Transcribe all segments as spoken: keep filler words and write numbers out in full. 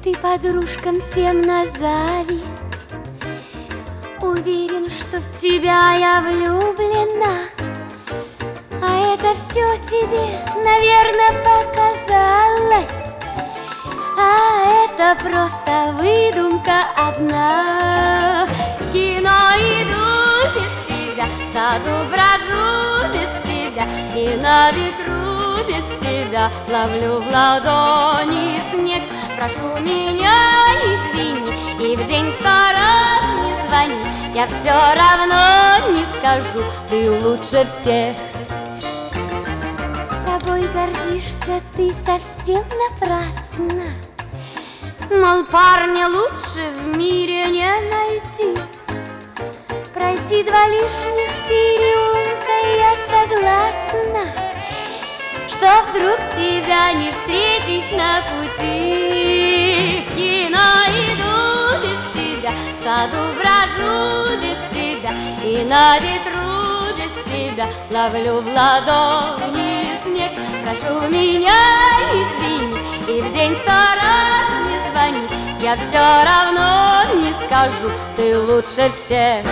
Ты подружкам всем на зависть. Уверен, что в тебя я влюблена, а это все тебе, наверное, показалось. А это просто выдумка одна. В кино иду без тебя, в саду брожу без тебя, и на ветру без тебя ловлю в ладони снег. Прошу меня извини, и в день сто раз не звони, я все равно не скажу, ты лучше всех. Собой гордишься ты совсем напрасно, мол, парня лучше в мире не найти. Пройти два лишних переулка я согласна, что вдруг тебя не встретить на пути. В кино иду без тебя, в саду брожу без тебя, и на ветру без тебя ловлю в ладони снег. Прошу меня извини, и в день сто раз не звони, я все равно не скажу, ты лучше всех.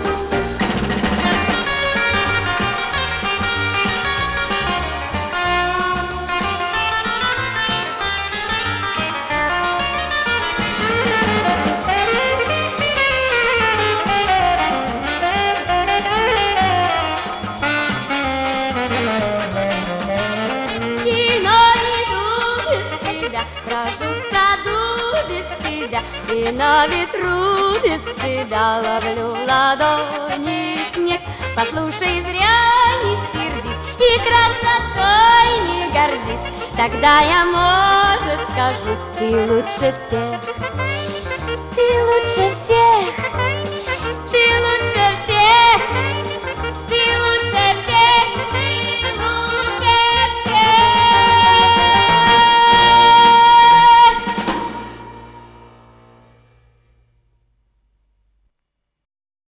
Брожу в саду без тебя, и на ветру без тебя ловлю в ладони снег. Послушай, зря не сердись и красотой не гордись, тогда я, может, скажу, ты лучше всех, ты лучше всех.